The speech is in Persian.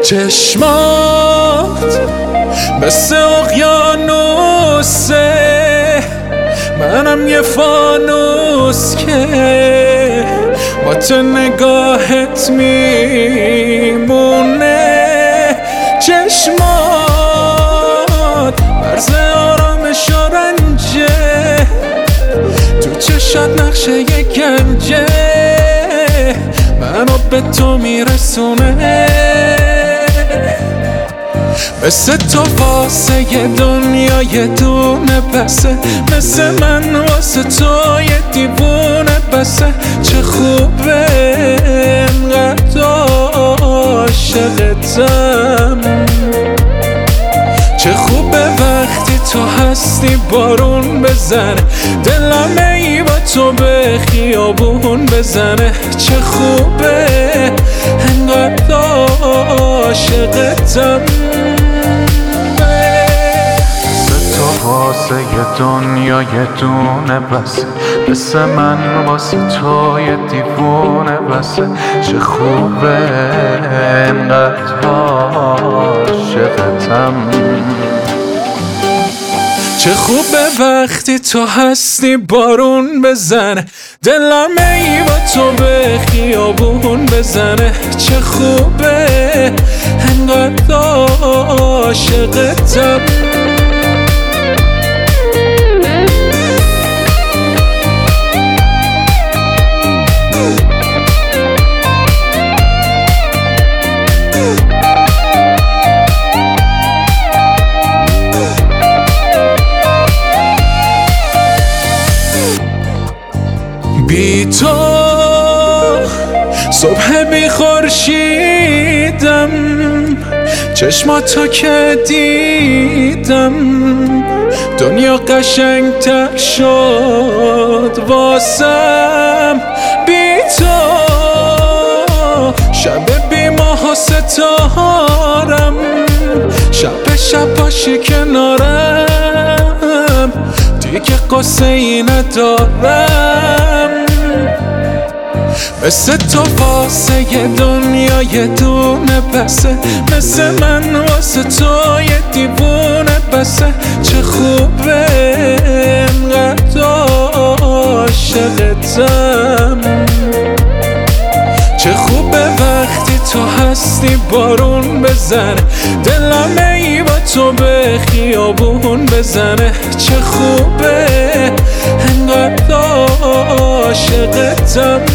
چشمات مثل اقیانوسه، منم یه فانوس که با تو نگاهت میمونه. چشمات مرز آرامش و رنجه، تو چشات نقشه یه گنجه، منو به تو میرسونه. مثل تو واسه یه دنیا یه دونه بسه، مثل من واسه تو یه دیوونه بسه. چه خوبه انقدر عاشقتم، چه خوبه وقتی تو هستی بارون بزنه، دلم ای با تو به خیابون بزنه. چه خوبه انقدر عاشقتم. واسه یه دنیا یه دونه بسه، مثل من واسه تو یه دیوونه بسه. چه خوبه انقدر عاشقتم، چه خوبه وقتی تو هستی بارون بزنه، دلم ای با تو به خیابون بزنه. چه خوبه انقدر عاشقتم. بی تو صبح بی خورشیدم، چشماتو که دیدم دنیا قشنگ‌تر شد واسم. بی تو شب بی ماه و ستارم، شب باشی کنارم، دیگه قصه ای ندارم. مثل تو واسه یه دنیا یه دونه بسه، مثل من واسه تو یه دیوونه بسه. چه خوبه انقدر عاشقتم، چه خوبه وقتی تو هستی بارون بزنه، دلم ای با تو به خیابون بزنه. چه خوبه انقدر عاشقتم.